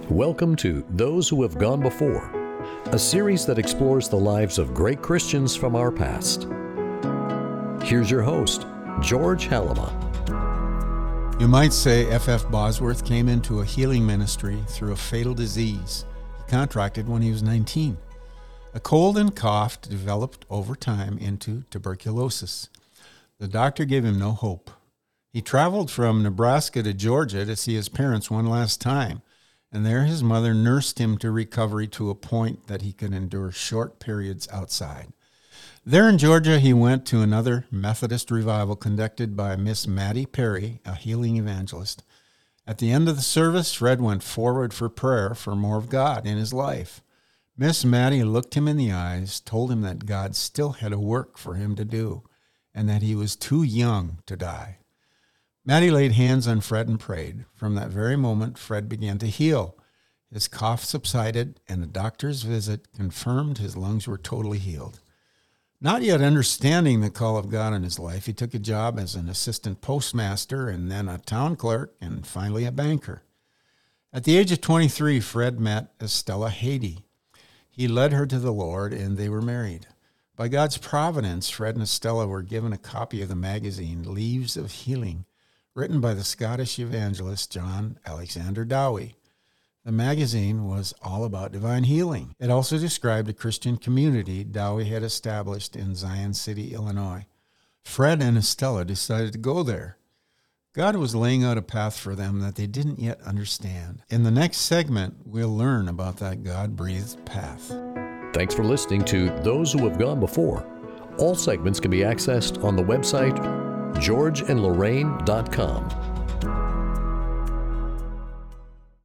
Welcome to Those Who Have Gone Before, a series that explores the lives of great Christians from our past. Here's your host, George Halima. You might say F.F. Bosworth came into a healing ministry through a fatal disease he contracted when he was 19. A cold and cough developed over time into tuberculosis. The doctor gave him no hope. He traveled from Nebraska to Georgia to see his parents one last time, and there his mother nursed him to recovery to a point that he could endure short periods outside. There in Georgia, he went to another Methodist revival conducted by Miss Mattie Perry, a healing evangelist. At the end of the service, Fred went forward for prayer for more of God in his life. Miss Mattie looked him in the eyes, told him that God still had a work for him to do, and that he was too young to die. Mattie laid hands on Fred and prayed. From that very moment, Fred began to heal. His cough subsided, and a doctor's visit confirmed his lungs were totally healed. Not yet understanding the call of God in his life, he took a job as an assistant postmaster and then a town clerk and finally a banker. At the age of 23, Fred met Estella Haiti. He led her to the Lord, and they were married. By God's providence, Fred and Estella were given a copy of the magazine Leaves of Healing, written by the Scottish evangelist John Alexander Dowie. The magazine was all about divine healing. It also described a Christian community Dowie had established in Zion City, Illinois. Fred and Estella decided to go there. God was laying out a path for them that they didn't yet understand. In the next segment, we'll learn about that God-breathed path. Thanks for listening to Those Who Have Gone Before. All segments can be accessed on the website georgeandlorraine.com.